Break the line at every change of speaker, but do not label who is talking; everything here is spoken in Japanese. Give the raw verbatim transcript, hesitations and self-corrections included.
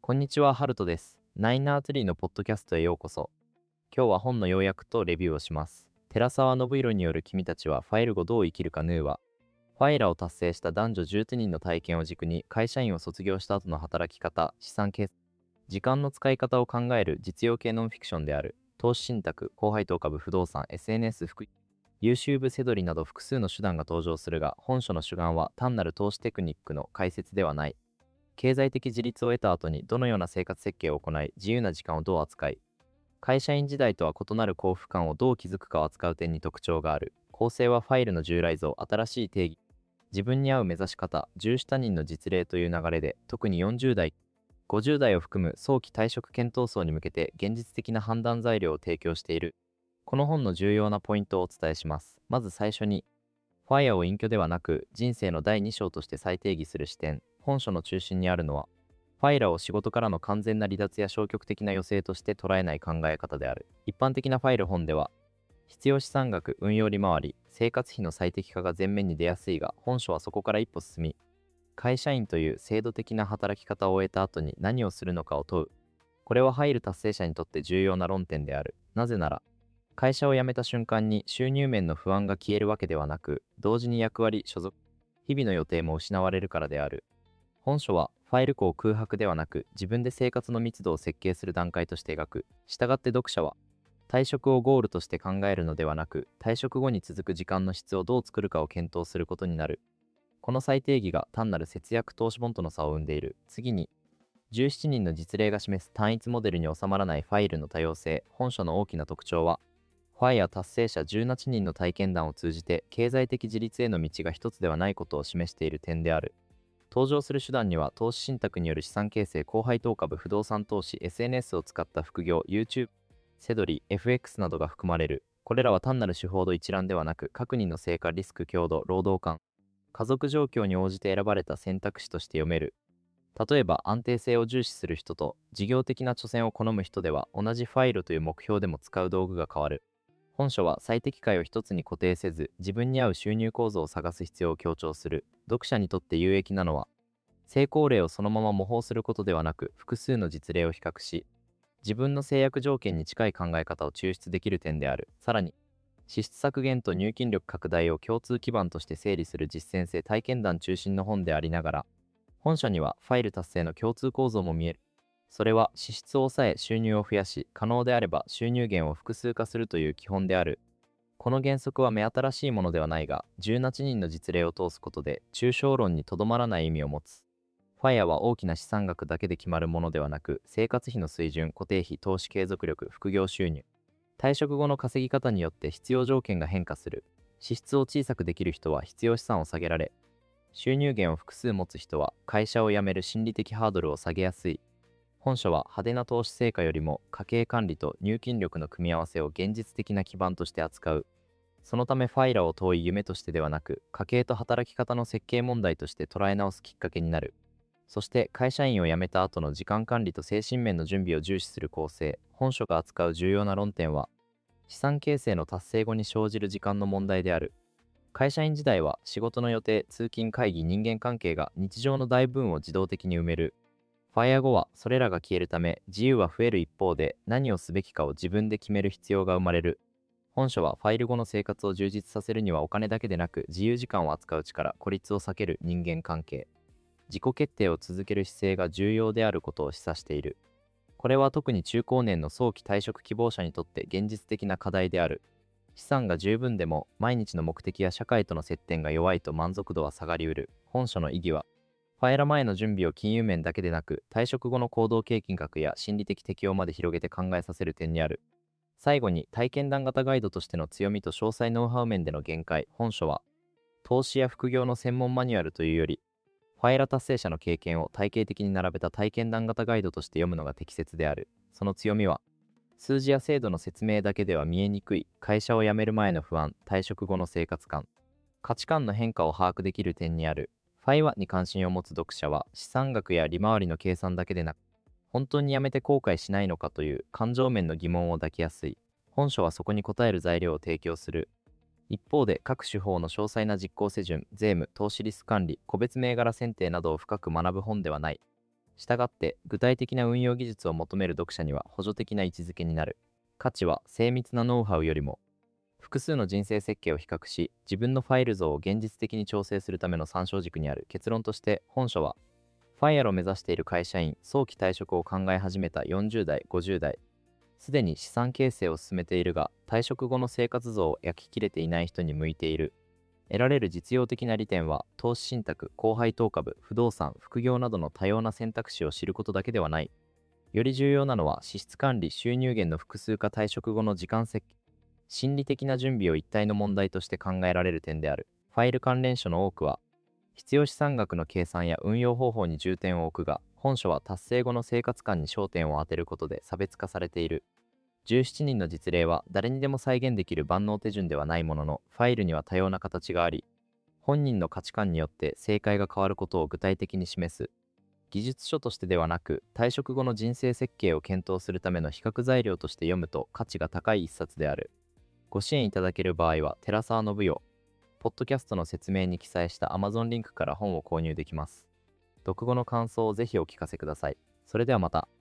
こんにちは、ハルトです。ナインナーツリーのポッドキャストへようこそ。今日は本の要約とレビューをします。寺澤信弘による君たちはファイル後どう生きるかヌーは、ファイラを達成した男女じゅうにんの体験を軸に会社員を卒業した後の働き方、資産形成、時間の使い方を考える実用系ノンフィクションである。投資信託、高配当株、不動産、エスエヌエス、副 YouTube セドリなど複数の手段が登場するが、本書の主眼は単なる投資テクニックの解説ではない。経済的自立を得た後にどのような生活設計を行い、自由な時間をどう扱い、会社員時代とは異なる幸福感をどう築くかを扱う点に特徴がある。構成はファイルの従来像、新しい定義、自分に合う目指し方、重視他人の実例という流れで、特によんじゅう代、ごじゅう代を含む早期退職検討層に向けて現実的な判断材料を提供している。この本の重要なポイントをお伝えします。まず最初に、ファイアを隠居ではなく人生のだいに章として再定義する視点。本書の中心にあるのは、ファイラを仕事からの完全な離脱や消極的な余生として捉えない考え方である。一般的なファイル本では、必要資産額、運用利回り、生活費の最適化が前面に出やすいが、本書はそこから一歩進み、会社員という制度的な働き方を終えた後に何をするのかを問う。これはファイル達成者にとって重要な論点である。なぜなら、会社を辞めた瞬間に収入面の不安が消えるわけではなく、同時に役割、所属、日々の予定も失われるからである。本書はファイル庫を空白ではなく自分で生活の密度を設計する段階として描く。したがって読者は退職をゴールとして考えるのではなく、退職後に続く時間の質をどう作るかを検討することになる。この再定義が単なる節約投資本との差を生んでいる。次に、じゅうしちにんの実例が示す単一モデルに収まらないファイルの多様性。本書の大きな特徴は、ファイア達成者じゅうはちにんの体験談を通じて経済的自立への道が一つではないことを示している点である。登場する手段には投資信託による資産形成、高配当株、不動産投資、エスエヌエス を使った副業、YouTube、セドリ、エフエックス などが含まれる。これらは単なる手法の一覧ではなく、各人の成果、リスク、強度、労働観、家族状況に応じて選ばれた選択肢として読める。例えば安定性を重視する人と事業的な著詮を好む人では、同じファイルという目標でも使う道具が変わる。本書は最適解を一つに固定せず、自分に合う収入構造を探す必要を強調する。読者にとって有益なのは、成功例をそのまま模倣することではなく、複数の実例を比較し、自分の制約条件に近い考え方を抽出できる点である。さらに、支出削減と入金力拡大を共通基盤として整理する実践性体験談中心の本でありながら、本書にはファイル達成の共通構造も見える。それは支出を抑え収入を増やし、可能であれば収入源を複数化するという基本である。この原則は目新しいものではないが、じゅうはちにんの実例を通すことで抽象論にとどまらない意味を持つ。ファイアは大きな資産額だけで決まるものではなく、生活費の水準、固定費、投資継続力、副業収入、退職後の稼ぎ方によって必要条件が変化する。支出を小さくできる人は必要資産を下げられ、収入源を複数持つ人は会社を辞める心理的ハードルを下げやすい。本書は派手な投資成果よりも家計管理と入金力の組み合わせを現実的な基盤として扱う。そのためファイラを遠い夢としてではなく、家計と働き方の設計問題として捉え直すきっかけになる。そして会社員を辞めた後の時間管理と精神面の準備を重視する構成。本書が扱う重要な論点は、資産形成の達成後に生じる時間の問題である。会社員時代は仕事の予定、通勤会議、人間関係が日常の大分を自動的に埋める。ファイア後はそれらが消えるため、自由は増える一方で、何をすべきかを自分で決める必要が生まれる。本書はファイル後の生活を充実させるにはお金だけでなく、自由時間を扱う力、孤立を避ける人間関係、自己決定を続ける姿勢が重要であることを示唆している。これは特に中高年の早期退職希望者にとって現実的な課題である。資産が十分でも毎日の目的や社会との接点が弱いと満足度は下がりうる。本書の意義は、ファイラ前の準備を金融面だけでなく、退職後の行動経験学や心理的適応まで広げて考えさせる点にある。最後に、体験談型ガイドとしての強みと詳細ノウハウ面での限界。本書は、投資や副業の専門マニュアルというより、ファイラ達成者の経験を体系的に並べた体験談型ガイドとして読むのが適切である。その強みは、数字や制度の説明だけでは見えにくい会社を辞める前の不安、退職後の生活感、価値観の変化を把握できる点にある。ファイワに関心を持つ読者は資産額や利回りの計算だけでなく、本当に辞めて後悔しないのかという感情面の疑問を抱きやすい。本書はそこに答える材料を提供する。一方で各手法の詳細な実行手順、税務、投資リスク管理、個別銘柄選定などを深く学ぶ本ではない。 したがって具体的な運用技術を求める読者には補助的な位置づけになる。価値は精密なノウハウよりも複数の人生設計を比較し自分のファイル像を現実的に調整するための参照軸にある。結論として本書はファイアロを目指している会社員、早期退職を考え始めたよんじゅう代、ごじゅう代、すでに資産形成を進めているが退職後の生活像を焼き切れていない人に向いている。得られる実用的な利点は投資信託、高配当株、不動産、副業などの多様な選択肢を知ることだけではない。より重要なのは支出管理、収入源の複数化、退職後の時間設計、心理的な準備を一体の問題として考えられる点である。ファイル関連書の多くは必要資産額の計算や運用方法に重点を置くが、本書は達成後の生活感に焦点を当てることで差別化されている。じゅうななにんの実例は誰にでも再現できる万能手順ではないものの、ファイルには多様な形があり、本人の価値観によって正解が変わることを具体的に示す。技術書としてではなく、退職後の人生設計を検討するための比較材料として読むと価値が高い一冊である。ご支援いただける場合は、寺澤信代、ポッドキャストの説明に記載した Amazon リンクから本を購入できます。読後の感想をぜひお聞かせください。それではまた。